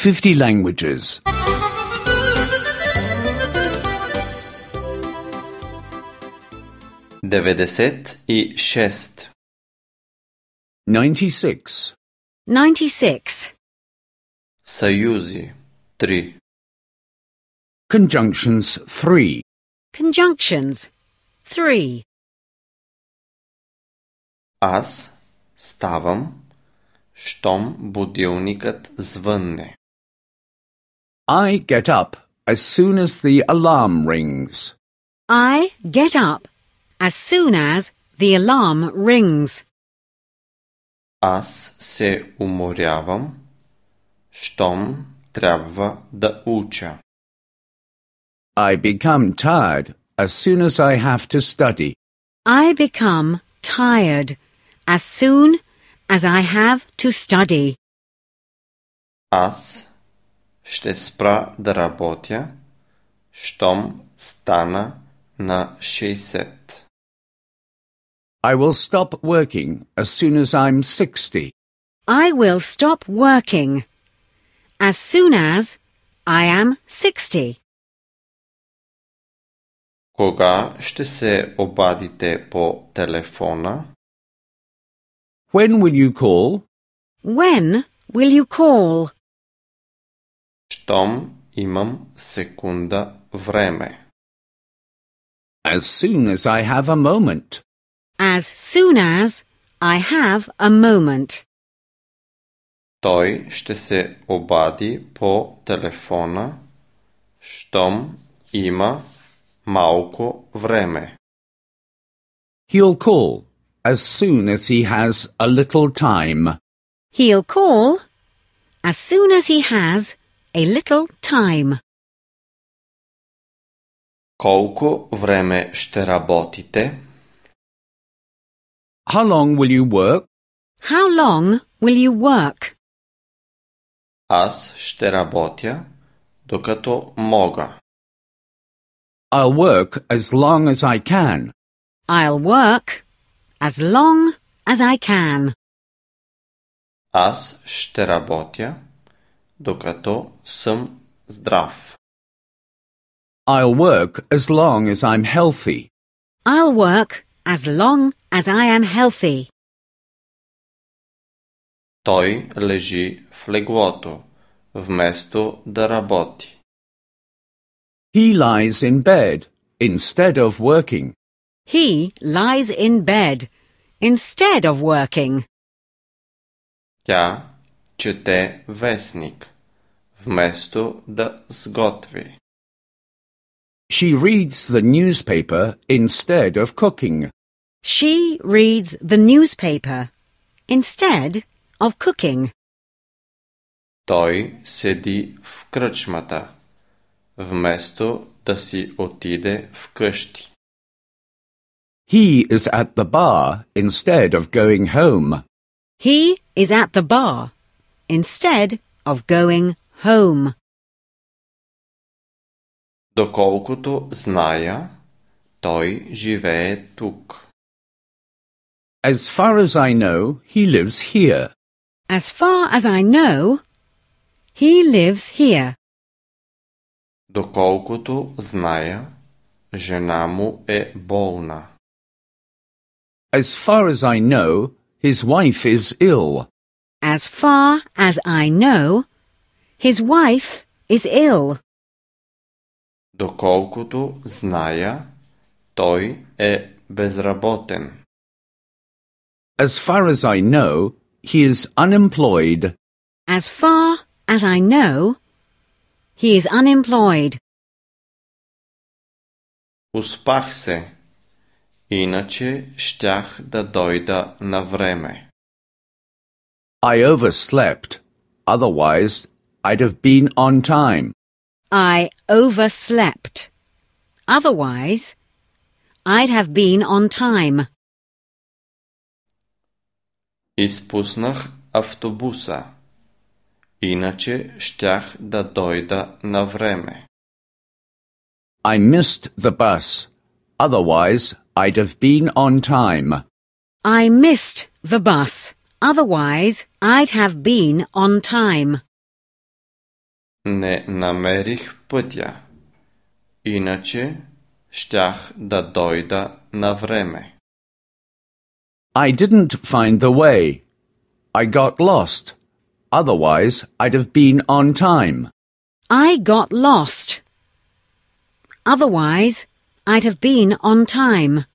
50 languages. 96. 96. 96. Съюзи 3. Conjunctions 3. Conjunctions 3. Аз ставам, щом будилникът звънне. I get up as soon as the alarm rings. I get up as soon as the alarm rings. Аз се уморявам, щом трябва да уча. I become tired as soon as I have to study. I become tired as soon as I have to study. Аз ще спра да работя, щом стана на 60. I will stop working as soon as I'm 60. I will stop working as soon as I am 60. Кога ще се обадите по телефона? When will you call? When will you call? Щом имам секунда време. As soon as I have a moment. As soon as I have a moment. Той ще се обади по телефона, щом има малко време. He'll call as soon as he has a little time. He'll call as soon as he has a little time. Колко време ще работите? How long will you work? How long will you work? Аз ще работя, докато мога. I'll work as long as I can. I'll work as long as I can. Аз ще работя, докато съм здрав. I'll work as long as I'm healthy. I'll work as long as I am healthy. Той лежи в леглото, вместо да работи. He lies in bed instead of working. He lies in bed instead of working. Тя чете вестник, вместо да сготви. She reads the newspaper instead of cooking. She reads the newspaper instead of cooking. Той седи в кръчмата, вместо да си отиде вкъщи. He is at the bar instead of going home. He is at the bar instead of going home. Доколкото зная, той живее тук. As far as I know, he lives here. As far as I know, he lives here. Доколкото зная, жена му е болна. As far as I know, his wife is ill. As far as I know, his wife is ill. Доколкото зная, той е безработен. As far as I know, he is unemployed. As far as I know, he is unemployed. Успах се, иначе щях да дойда на време. I overslept. Otherwise, I'd have been on time. I overslept. Otherwise, I'd have been on time. Изпуснах автобуса, иначе щях да дойда на време. I missed the bus. Otherwise, I'd have been on time. I missed the bus. Otherwise, I'd have been on time. Не намерих пътя. Иначе щях да дойда на време. I didn't find the way. I got lost. Otherwise, I'd have been on time. I got lost. Otherwise, I'd have been on time.